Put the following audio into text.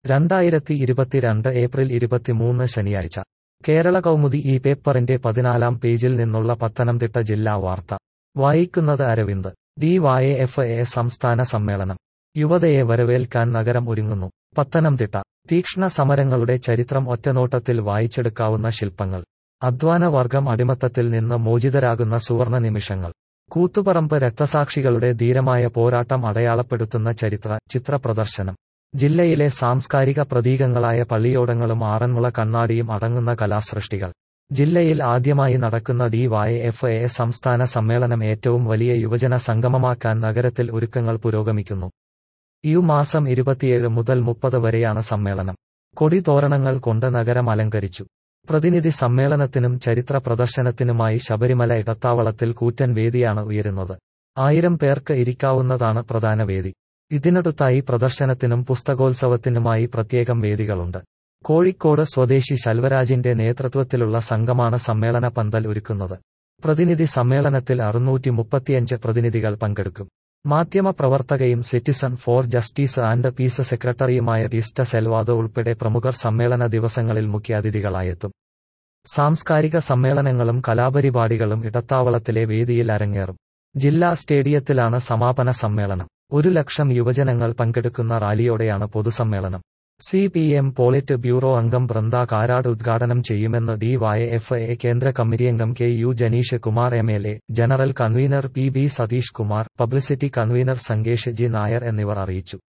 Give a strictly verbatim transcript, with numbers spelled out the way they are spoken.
രണ്ടായിരത്തി ഇരുപത്തിരണ്ട് ഏപ്രിൽ ഇരുപത്തിമൂന്ന് ശനിയാഴ്ച കേരള കൗമുദി ഈ പേപ്പറിന്റെ പതിനാലാം പേജിൽ നിന്നുള്ള പത്തനംതിട്ട ജില്ലാ വാർത്ത വായിക്കുന്നത് Aravind. D Y F I സംസ്ഥാന സമ്മേളനം. യുവതയെ വരവേൽക്കാൻ നഗരം ഒരുങ്ങുന്നു. പത്തനംതിട്ട. തീക്ഷ്ണ സമരങ്ങളുടെ ചരിത്രം ഒറ്റനോട്ടത്തിൽ വായിച്ചെടുക്കാവുന്ന ശില്പങ്ങൾ. അധ്വാനവർഗം അടിമത്തത്തിൽ നിന്ന് മോചിതരാകുന്ന സുവർണ നിമിഷങ്ങൾ. കൂത്തുപറമ്പ് രക്തസാക്ഷികളുടെ ധീരമായ പോരാട്ടം അടയാളപ്പെടുത്തുന്ന ചരിത്ര ചിത്ര പ്രദർശനം. ജില്ലയിലെ സാംസ്കാരിക പ്രതീകങ്ങളായ പള്ളിയോടങ്ങളും ആറന്മുള കണ്ണാടിയും അടങ്ങുന്ന കലാസൃഷ്ടികൾ. ജില്ലയിൽ ആദ്യമായി നടക്കുന്ന ഡി വൈ എഫ് ഐ സംസ്ഥാന സമ്മേളനം ഏറ്റവും വലിയ യുവജന സംഗമമാക്കാൻ നഗരത്തിൽ ഒരുക്കങ്ങൾ പുരോഗമിക്കുന്നു. ഈ മാസം ഇരുപത്തിയേഴ് മുതൽ മുപ്പത് വരെയാണ് സമ്മേളനം. കൊടി തോരണങ്ങൾ കൊണ്ട് നഗരം അലങ്കരിച്ചു. പ്രതിനിധി സമ്മേളനത്തിനും ചരിത്ര പ്രദർശനത്തിനുമായി ശബരിമല ഇടത്താവളത്തിൽ കൂറ്റൻ വേദിയാണ് ഉയരുന്നത്. ആയിരം പേർക്ക് ഇരിക്കാവുന്നതാണ് പ്രധാന വേദി. ഇതിനടുത്തായി പ്രദർശനത്തിനും പുസ്തകോത്സവത്തിനുമായി പ്രത്യേകം വേദികളുണ്ട്. കോഴിക്കോട് സ്വദേശി ശെൽവരാജിന്റെ നേതൃത്വത്തിലുള്ള സംഘമാണ് സമ്മേളന പന്തൽ ഒരുക്കുന്നത്. പ്രതിനിധി സമ്മേളനത്തിൽ അറുന്നൂറ്റി മുപ്പത്തിയഞ്ച് പ്രതിനിധികൾ പങ്കെടുക്കും. മാധ്യമപ്രവർത്തകയും citizen for justice and peace സെക്രട്ടറിയുമായ ഡിസ്റ്റ സെൽവാദോ ഉൾപ്പെടെ പ്രമുഖർ സമ്മേളന ദിവസങ്ങളിൽ മുഖ്യാതിഥികളായെത്തും. സാംസ്കാരിക സമ്മേളനങ്ങളും കലാപരിപാടികളും ഇടത്താവളത്തിലെ വേദിയിൽ അരങ്ങേറും. ജില്ലാ സ്റ്റേഡിയത്തിലാണ് സമാപന സമ്മേളനം. ഒരു ലക്ഷം യുവജനങ്ങൾ പങ്കെടുക്കുന്ന റാലിയോടെയാണ് പൊതുസമ്മേളനം. C P M polit bureau അംഗം ബൃന്ദ കാരാട് ഉദ്ഘാടനം ചെയ്യുമെന്ന് ഡി വൈ എഫ് ഐ കേന്ദ്ര കമ്മിറ്റിയംഗം K U Janeesh Kumar M L A, general convener P B Satheesh Kumar, publicity convener Sangesh G Nair എന്നിവർ അറിയിച്ചു.